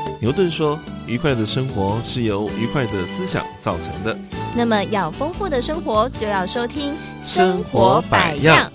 牛顿说，愉快的生活是由愉快的思想造成的。 那么要丰富的生活，就要收听生活百样。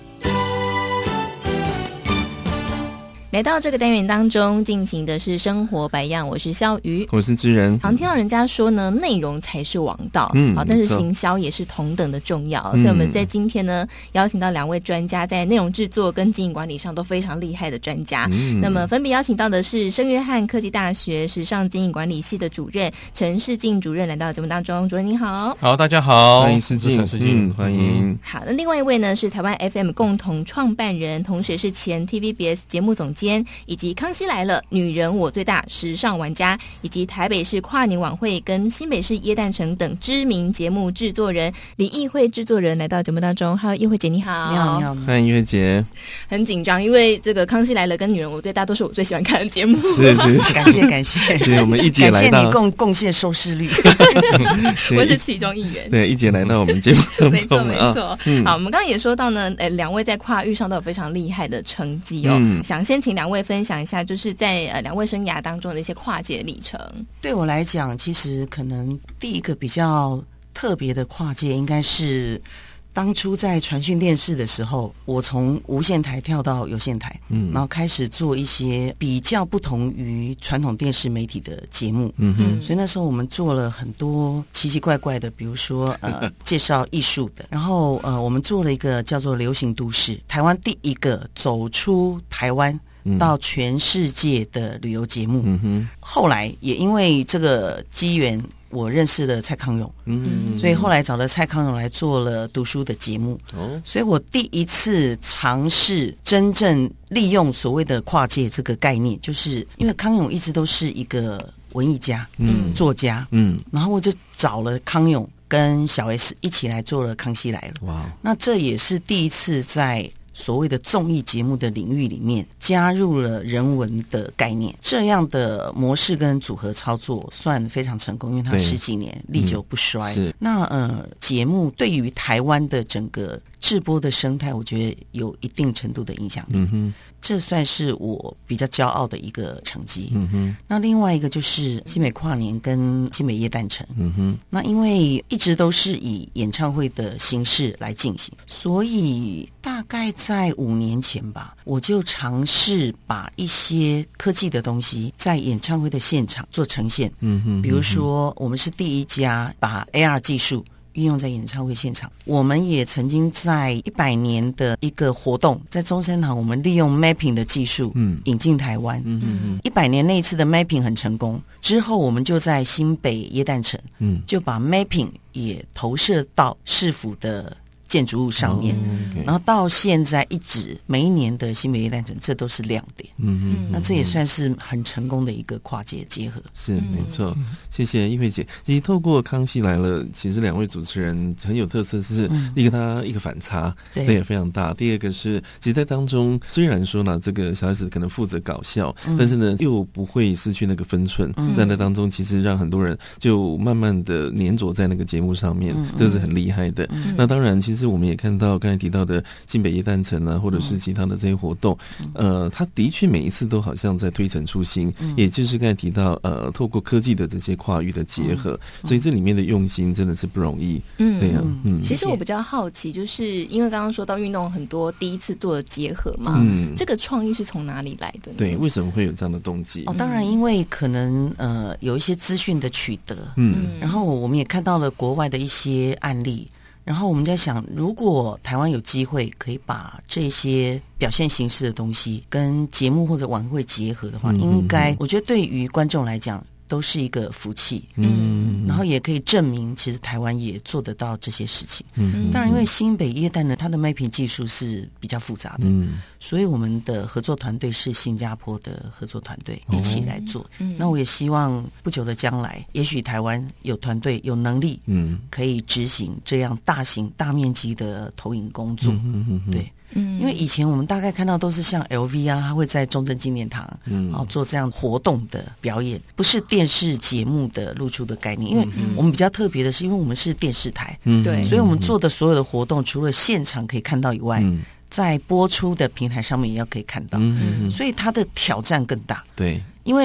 来到这个单元当中进行的是生活百样，我是肖瑜， 我是知人。 常听到人家说呢，内容才是王道，但是行销也是同等的重要，所以我们在今天呢邀请到2位专家，在内容制作跟经营管理上都非常厉害的专家。那么分别邀请到的是圣约翰科技大学时尚经营管理系的主任陈世进主任来到节目当中。主任你好。 好，大家好， 欢迎世进。欢迎。 好，那另外一位呢是台湾 FM 共同创办人，同时是前 TVBS 节目总监，以及康熙来了、女人我最大、时尚玩家，以及台北市跨年晚会跟新北市耶诞城等知名节目制作人李议会制作人来到节目当中。Hello，议会姐你好。 你好，你好。 欢迎议会姐。 很紧张，因为这个康熙来了跟女人我最大都是我最喜欢看的节目。 是感谢所以我们一姐来到， 感谢你贡献收视率。 我是其中一员。 对，一姐来到我们节目当中。 没错。好，我们刚刚也说到呢，2位在跨域上都有非常厉害的成绩哦。想先请2位分享一下，就是在2位生涯当中的一些跨界历程。 对我来讲，其实可能第一个比较特别的跨界，应该是当初在传讯电视的时候，我从无线台跳到有线台，然后开始做一些比较不同于传统电视媒体的节目。所以那时候我们做了很多奇奇怪怪的，比如说介绍艺术的，然后我们做了一个叫做流行都市，台湾第一个走出台湾到全世界的旅游节目。后来也因为这个机缘，我认识了蔡康永，所以后来找了蔡康永来做了读书的节目。所以我第一次尝试真正利用所谓的跨界这个概念，就是因为康永一直都是一个文艺家、作家，然后我就找了康永跟小 S 一起来做了《康熙来了》。哇，那这也是第一次在所谓的综艺节目的领域里面加入了人文的概念，这样的模式跟组合操作算非常成功，因为它10几年历久不衰。那节目对于台湾的整个制播的生态，我觉得有一定程度的影响力。这算是我比较骄傲的一个成绩。那另外一个就是新北跨年跟新北耶诞城。那因为一直都是以演唱会的形式来进行，所以大概在5年前吧，我就尝试把一些科技的东西在演唱会的现场做呈现。比如说我们是第一家把 AR 技术运用在演唱会现场。我们也曾经在100年的一个活动，在中山堂，我们利用 mapping 的技术引进台湾。100年那一次的 mapping 很成功，之后我们就在新北耶诞城，就把 mapping 也投射到市府的建筑物上面，然后到现在一直每一年的新北耶诞城，这都是亮点。那这也算是很成功的一个跨界结合。 是没错，谢谢议会姐。其实透过《康熙来了》，其实2位主持人很有特色，是一个他一个反差，对，也非常大。第二个是，其实在当中虽然说呢，这个小孩子可能负责搞笑，但是呢又不会失去那个分寸。在那当中，其实让很多人就慢慢的黏着在那个节目上面，这是很厉害的。那当然，其实我们也看到刚才提到的新北耶诞城啊，或者是其他的这些活动，他的确每一次都好像在推陈出新，也就是刚才提到透过科技的这些跨域的结合，所以这里面的用心真的是不容易。对呀， 其实我比较好奇，就是因为刚刚说到运动很多第一次做的结合嘛，这个创意是从哪里来的呢？ 对，为什么会有这样的动机？ 当然因为可能有一些资讯的取得，然后我们也看到了国外的一些案例。然后我们在想，如果台湾有机会可以把这些表现形式的东西跟节目或者晚会结合的话，应该我觉得对于观众来讲都是一个福气。然后也可以证明其实台湾也做得到这些事情。当然因为新北耶诞呢，它的 mapping 技术是比较复杂的，所以我们的合作团队是新加坡的合作团队一起来做。那我也希望不久的将来，也许台湾有团队有能力可以执行这样大型大面积的投影工作。对，因为以前我们大概看到都是像 LV 啊，他会在中正纪念堂做这样活动的表演，不是电视节目的露出的概念。因为我们比较特别的是，因为我们是电视台， 对， 所以我们做的所有的活动，除了现场可以看到以外，在播出的平台上面也要可以看到，所以它的挑战更大。 对， 因为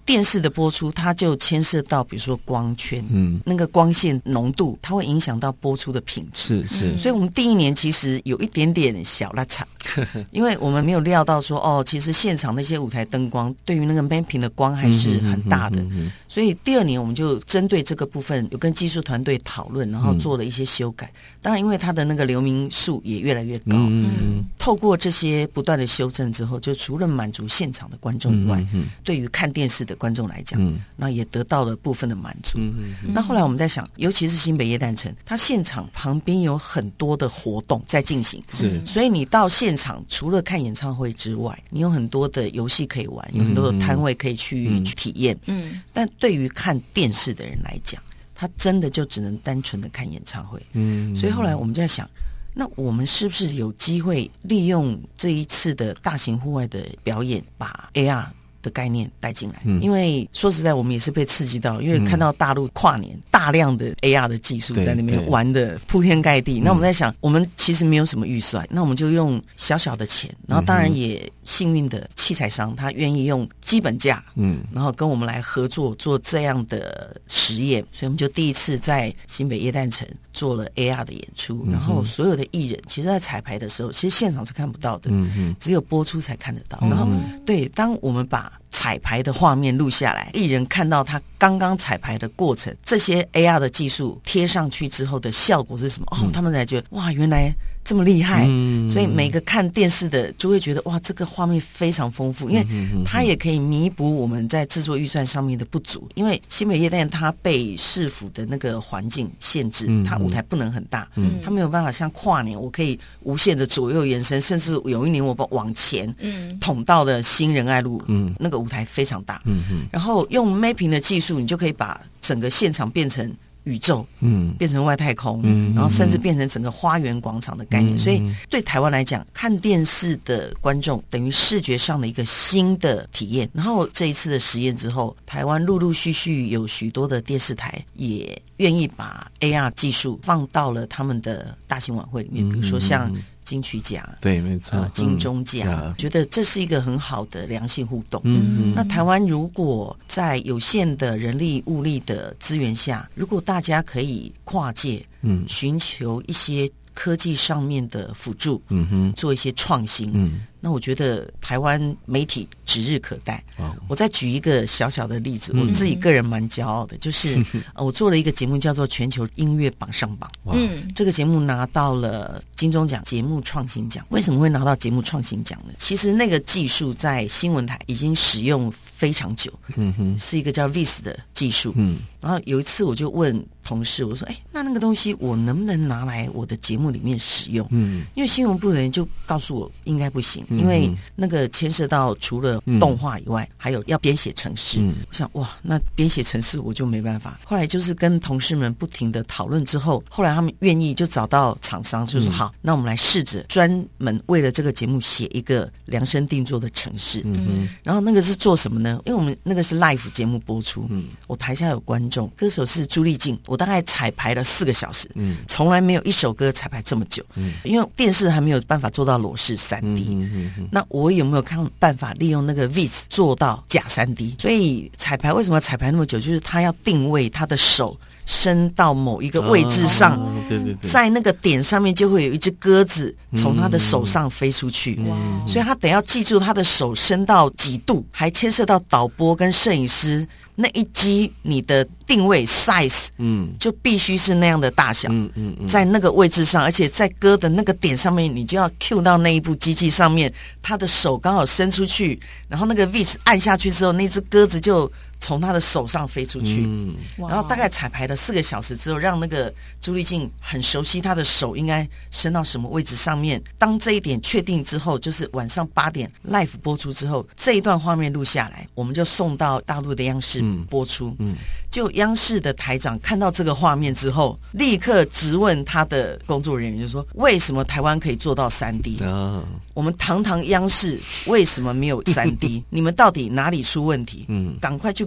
电视的播出，它就牵涉到比如说光圈，那个光线浓度，它会影响到播出的品质。 是， 所以我们第一年其实有一点点小拉惨，因为我们没有料到说其实现场那些舞台灯光对于那个 mapping 的光还是很大的，所以第二年我们就针对这个部分有跟技术团队讨论，然后做了一些修改。当然，因为它的那个流明数也越来越高，透过这些不断的修正之后，就除了满足现场的观众以外，对于看电视的观众来讲，那也得到了部分的满足。那后来我们在想，尤其是新北耶诞城，它现场旁边有很多的活动在进行，所以你到现场除了看演唱会之外，你有很多的游戏可以玩，有很多的摊位可以去体验。但对于看电视的人来讲，他真的就只能单纯的看演唱会。所以后来我们就在想，那我们是不是有机会利用这一次的大型户外的表演，把 AR的概念带进来？因为说实在，我们也是被刺激到，因为看到大陆跨年大量的 AR 的技术在那边玩的铺天盖地。那我们在想，我们其实没有什么预算，那我们就用小小的钱，然后当然也幸运的器材商他愿意用基本价，然后跟我们来合作做这样的实验，所以我们就第一次在新北耶诞城做了 AR 的演出，然后所有的艺人其实在彩排的时候，其实现场是看不到的，只有播出才看得到。然后对，当我们把彩排的画面录下来，艺人看到他刚刚彩排的过程，这些 AR 的技术贴上去之后的效果是什么？他们才觉得哇，原来这么厉害。所以每个看电视的就会觉得哇，这个画面非常丰富，因为它也可以弥补我们在制作预算上面的不足。因为新北耶诞它被市府的那个环境限制，它舞台不能很大，它没有办法像跨年我可以无限的左右延伸，甚至有一年我把往前捅到了新仁爱路，那个舞台非常大，然后用 mapping 的技术，你就可以把整个现场变成宇宙，变成外太空，然后甚至变成整个花园广场的概念。所以对台湾来讲，看电视的观众等于视觉上的一个新的体验。然后这一次的实验之后，台湾陆陆续续有许多的电视台也愿意把 AR 技术放到了他们的大型晚会里面，比如说像金曲奖， 对，没错， 金钟奖，觉得这是一个很好的良性互动。那台湾如果在有限的人力物力的资源下，如果大家可以跨界，寻求一些科技上面的辅助，做一些创新，那我觉得台湾媒体指日可待。我再举一个小小的例子，我自己个人蛮骄傲的，就是我做了一个节目叫做全球音乐榜上榜，这个节目拿到了金钟奖节目创新奖。为什么会拿到节目创新奖呢？其实那个技术在新闻台已经使用非常久，是一个叫 VIS 的技术。然后有一次我就问同事，我说那个东西我能不能拿来我的节目里面使用？因为新闻部的人就告诉我应该不行，因为那个牵涉到除了动画以外，还有要编写程式。我想哇，那编写程式我就没办法。后来就是跟同事们不停的讨论之后，后来他们愿意就找到厂商，就说好，那我们来试着专门为了这个节目写一个量身定做的程式。然后那个是做什么呢？因为我们那个是 live 节目播出，我台下有观众，歌手是朱丽静，我大概彩排了4个小时，从来没有一首歌彩排这么久，因为电视还没有办法做到裸视 3D，那我有没有看办法利用那个 VIS 做到假 3D？ 所以彩排为什么彩排那么久？就是他要定位他的手伸到某一个位置上，在那个点上面就会有一只鸽子从他的手上飞出去，所以他得要记住他的手伸到几度，还牵涉到导播跟摄影师那一机你的定位 size， 就必须是那样的大小，在那个位置上，而且在歌的那个点上面，你就要 cue 到那一部机器上面，他的手刚好伸出去，然后那个 VIS 按下去之后，那只鸽子就从他的手上飞出去，然后大概彩排了4个小时之后，让那个朱丽静很熟悉他的手应该伸到什么位置上面。当这一点确定之后，就是晚上8点 live 播出之后，这一段画面录下来，我们就送到大陆的央视播出。就央视的台长看到这个画面之后，立刻质问他的工作人员，就说为什么台湾可以做到 3D？我们堂堂央视为什么没有 3D？ 你们到底哪里出问题？赶快去给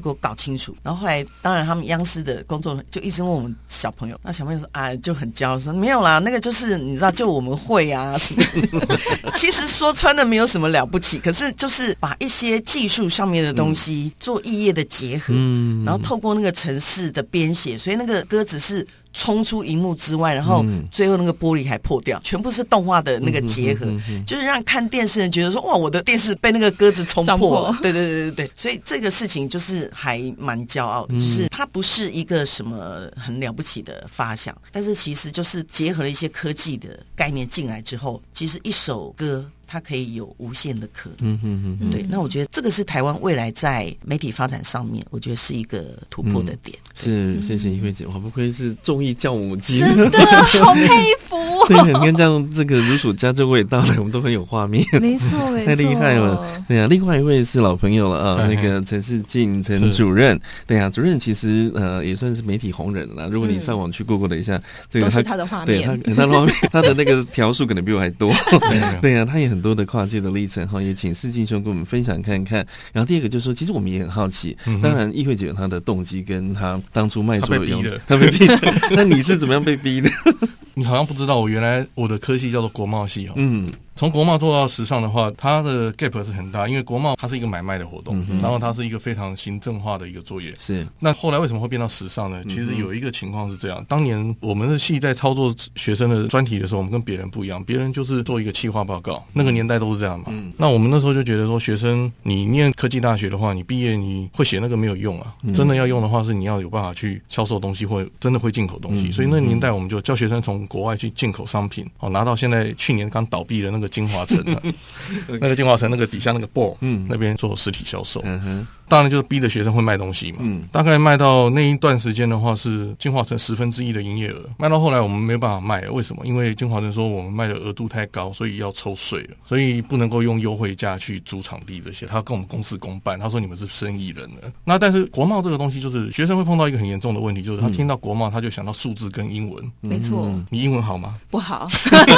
给我搞清楚。然后后来当然他们央视的工作就一直问我们小朋友，那小朋友说啊就很骄傲说没有啦，那个就是你知道就我们会啊什么其实说穿了没有什么了不起，可是就是把一些技术上面的东西做异业的结合，然后透过那个程式的编写，所以那个鸽子是冲出荧幕之外，然后最后那个玻璃还破掉，全部是动画的那个结合，就是让看电视人觉得说哇，我的电视被那个鸽子冲破了。对对对对对，所以这个事情就是还蛮骄傲的，就是它不是一个什么很了不起的发想，但是其实就是结合了一些科技的概念进来之后，其实一首歌它可以有无限的可能。对，那我觉得这个是台湾未来在媒体发展上面，我觉得是一个突破的点。 是，谢谢一慧姐，我不愧是综艺教母级， 真的好佩服哦。 对，你看这样这个如数家珍娓道来，我们都很有画面， 没错，没错， 太厉害了。对啊，另外一位是老朋友了啊，那个陈世进陈主任。对啊，主任其实也算是媒体红人了。如果你上网去 Google 了一下，这个都是他的画面， 对他的画面，他的那个条数可能比我还多。对啊，他也很多的跨界的历程哈，也请世进兄跟我们分享看看。然后第二个就是说，其实我们也很好奇，当然议会姐有她的动机跟她当初卖座的用，他被逼的。那你是怎么样被逼的？ 你好像不知道，我原来我的科系叫做国贸系从国贸做到时尚的话，它的 gap 是很大，因为国贸它是一个买卖的活动，然后它是一个非常行政化的一个作业。 是。 那后来为什么会变到时尚呢？其实有一个情况是这样，当年我们的系在操作学生的专题的时候，我们跟别人不一样，别人就是做一个企划报告，那个年代都是这样嘛。那我们那时候就觉得说，学生你念科技大学的话，你毕业你会写那个没有用啊，真的要用的话是你要有办法去销售东西，或真的会进口东西。所以那个年代我们就教学生从国外去进口商品，拿到现在去年刚倒闭的那个精华城那个精华城那个底下那个 BOR 那边做实体销售。当然就是逼着学生会卖东西嘛。大概卖到那一段时间的话，是精华城1/10的营业额。卖到后来我们没有办法卖了，为什么？因为精华城说我们卖的额度太高，所以要抽税了，所以不能够用优惠价去租场地这些。他跟我们公事公办，他说你们是生意人了。那但是国贸这个东西，就是学生会碰到一个很严重的问题，就是他听到国贸他就想到数字跟英文。 没错。 你英文好吗？ 不好。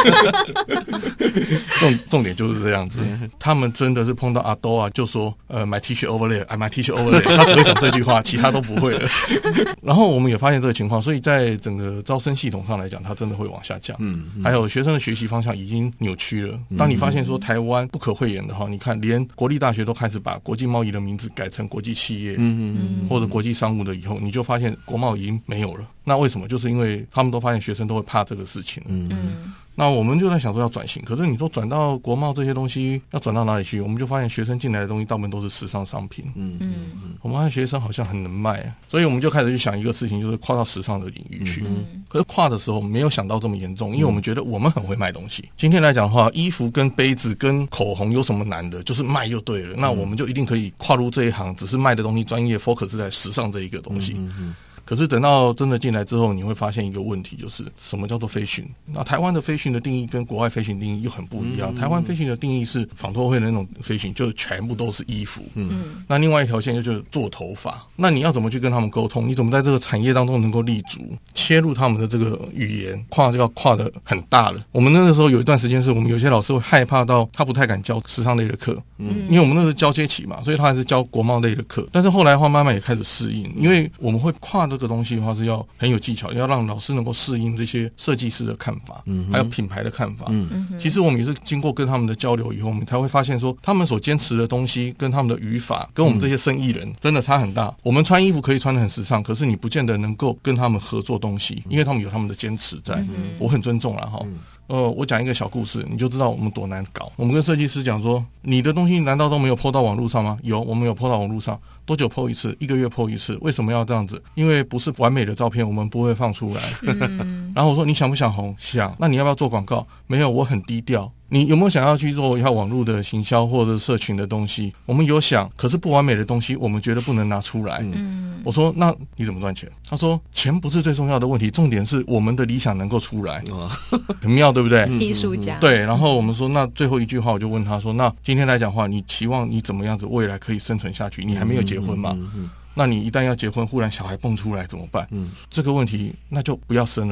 重点就是这样子。他们真的是碰到阿多啊，就说买 T 恤 over there， 买 T 恤 over there， 他只会讲这句话，其他都不会了。然后我们也发现这个情况，所以在整个招生系统上来讲，它真的会往下降。还有学生的学习方向已经扭曲了。当你发现说台湾不可讳言的话，你看连国立大学都开始把国际贸易的名字改成国际企业，或者国际商务的以后，你就发现国贸已经没有了。那为什么？就是因为他们都发现学生都会怕这个事情。那我们就在想说要转型，可是你说转到国贸这些东西要转到哪里去？我们就发现学生进来的东西大部分都是时尚商品。我们发现学生好像很能卖，所以我们就开始去想一个事情，就是跨到时尚的领域去。可是跨的时候没有想到这么严重，因为我们觉得我们很会卖东西。今天来讲的话，衣服跟杯子跟口红有什么难的？就是卖就对了。那我们就一定可以跨入这一行，只是卖的东西专业 focus 在时尚这一个东西。可是等到真的进来之后，你会发现一个问题，就是什么叫做fashion？那台湾的fashion的定义跟国外fashion定义又很不一样。台湾fashion的定义是纺托会的那种fashion，就全部都是衣服。那另外一条线就是做头发。那你要怎么去跟他们沟通？你怎么在这个产业当中能够立足，切入他们的这个语言，就要跨得很大了。我们那个时候有一段时间是我们有些老师会害怕到他不太敢教时尚类的课，因为我们那时候教阶期嘛，所以他还是教国贸类的课。但是后来的话慢慢也开始适应，因为我们会跨这个东西的话是要很有技巧，要让老师能够适应这些设计师的看法，还有品牌的看法。其实我们也是经过跟他们的交流以后，我们才会发现说，他们所坚持的东西跟他们的语法，跟我们这些生意人真的差很大。我们穿衣服可以穿得很时尚，可是你不见得能够跟他们合作东西，因为他们有他们的坚持在。我很尊重啦齁。我讲一个小故事，你就知道我们多难搞。我们跟设计师讲说，你的东西难道都没有 po 到网络上吗？有，我们有 po 到网络上。多久 po 一次？1个月 po 一次。为什么要这样子？因为不是完美的照片，我们不会放出来。然后我说你想不想红？想。那你要不要做广告？没有，我很低调。你有没有想要去做一下网络的行销或者社群的东西？我们有想，可是不完美的东西我们觉得不能拿出来。我说那你怎么赚钱？他说钱不是最重要的问题，重点是我们的理想能够出来。很妙对不对？ 艺术家。 对，然后我们说那最后一句话我就问他说，那今天来讲话，你期望你怎么样子未来可以生存下去？你还没有结婚嘛？那你一旦要结婚，忽然小孩蹦出来怎么办？这个问题那就不要生了吧。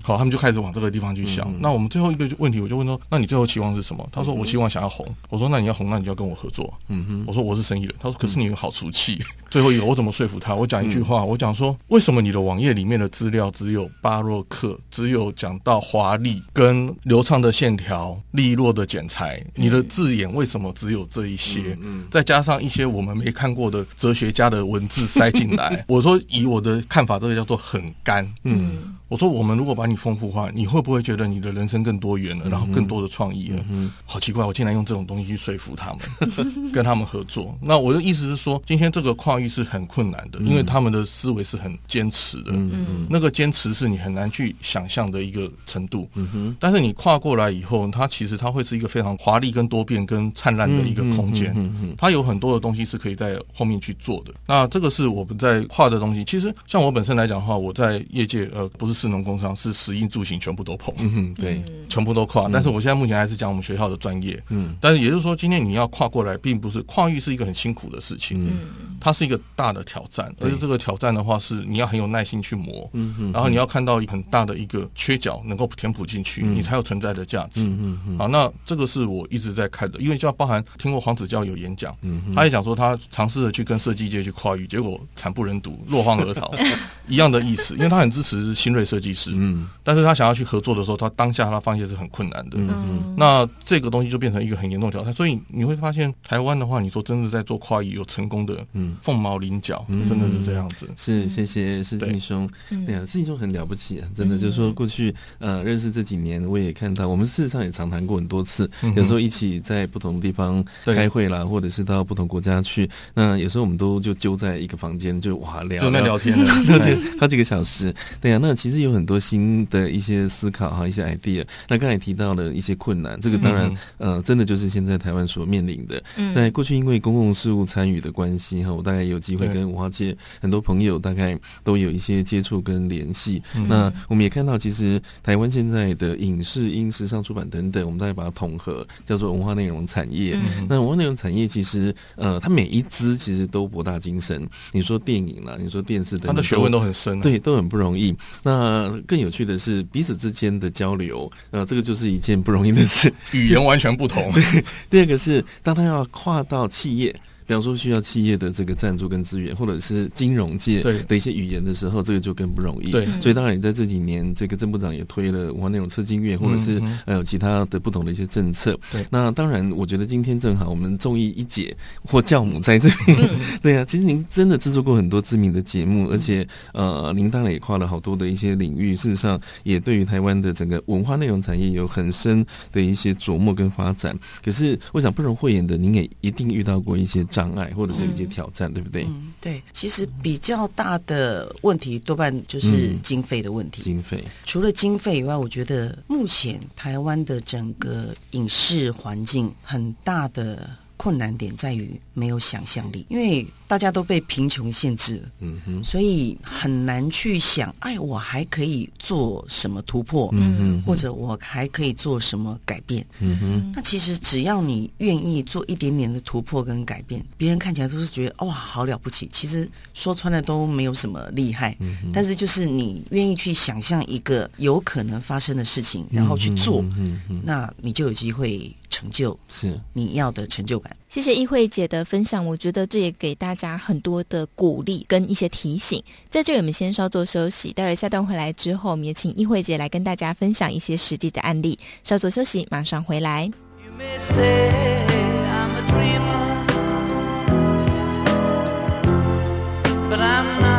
好，他们就开始往这个地方去想。那我们最后一个问题，我就问说，那你最后期望是什么？他说我希望想要红。我说那你要红，那你就要跟我合作。我说我是生意人。他说可是你好俗气。最后一个我怎么说服他？我讲一句话，我讲说为什么你的网页里面的资料只有巴洛克，只有讲到华丽跟流畅的线条、利落的剪裁，你的字眼为什么只有这一些？再加上一些我们没看过的哲学家的文字塞进来。我说以我的看法，这个叫做很干。我说我们如果把你丰富化，你会不会觉得你的人生更多元了，然后更多的创意了？好奇怪，我竟然用这种东西去说服他们，跟他们合作。那我的意思是说，今天这个跨域是很困难的，因为他们的思维是很坚持的。那个坚持是你很难去想象的一个程度。但是你跨过来以后，它其实它会是一个非常华丽、跟多变、跟灿烂的一个空间。它有很多的东西是可以在后面去做的。那这个是我们在跨的东西。其实像我本身来讲的话，我在业界不是士农工商，是食衣住行全部都碰。 对， 全部都跨。但是我现在目前还是讲我们学校的专业。但是也就是说，今天你要跨过来，并不是跨域是一个很辛苦的事情。它是一个大的挑战，而且这个挑战的话是你要很有耐心去磨。然后你要看到很大的一个缺角能够填补进去，你才有存在的价值。好，那这个是我一直在看的，因为就要包含听过黄子佼有演讲，他也讲说他尝试着去跟设计界去跨域，结果惨不忍睹，落荒而逃。一样的意思，因为他很支持新锐设计师，但是他想要去合作的时候，他当下他发现是很困难的。那这个东西就变成一个很严重的挑战。所以你会发现，台湾的话，你说真的在做跨域有成功的，凤毛麟角，真的是这样子。 是，谢谢施敬兄。对啊，施敬兄很了不起啊，真的就是说过去认识这几年，我也看到，我们事实上也常谈过很多次，有时候一起在不同地方开会啦，或者是到不同国家去，那有时候我们都就揪在一个房间就聊天了， 好几个小时。对啊，那其实有很多新的一些思考哈，一些 idea。那刚才提到了一些困难，这个当然真的就是现在台湾所面临的。在过去因为公共事务参与的关系哈，我大概有机会跟文化界很多朋友大概都有一些接触跟联系。那我们也看到，其实台湾现在的影视、音、时尚出版等等，我们大概把它统合叫做文化内容产业。那文化内容产业其实它每一支其实都博大精深。你说电影啦，你说电视等等， 它的学问都很深。 对，都很不容易。那更有趣的是彼此之间的交流，这个就是一件不容易的事， 语言完全不同。 第二个是当他要跨到企业，比方说需要企业的这个赞助跟资源，或者是金融界的一些语言的时候，这个就更不容易。对，所以当然你在这几年，这个郑部长也推了文化内容策进院，或者是有其他的不同的一些政策。对，那当然我觉得今天正好我们综艺一姐或教母在这边。对啊，其实您真的制作过很多知名的节目，而且您当然也跨了好多的一些领域，事实上也对于台湾的整个文化内容产业有很深的一些琢磨跟发展。可是我想不容讳言的，您也一定遇到过一些障碍或者是一些挑战，对不对？ 对，其实比较大的问题多半就是经费的问题。 经费除了经费以外，我觉得目前台湾的整个影视环境很大的困难点在于没有想象力，因为大家都被贫穷限制了，所以很难去想，我还可以做什么突破，或者我还可以做什么改变。那其实只要你愿意做一点点的突破跟改变，别人看起来都是觉得哇好了不起，其实说穿了都没有什么厉害，但是就是你愿意去想象一个有可能发生的事情，然后去做，那你就有机会成就是你要的成就感。 谢谢议慧姐的分享，我觉得这也给大家很多的鼓励跟一些提醒。在这里我们先稍作休息，待会儿下段回来之後，我们也請議慧姐來跟大家分享一些實際的案例。稍作休息，馬上回來。You may say I'm a dreamer, but I'm not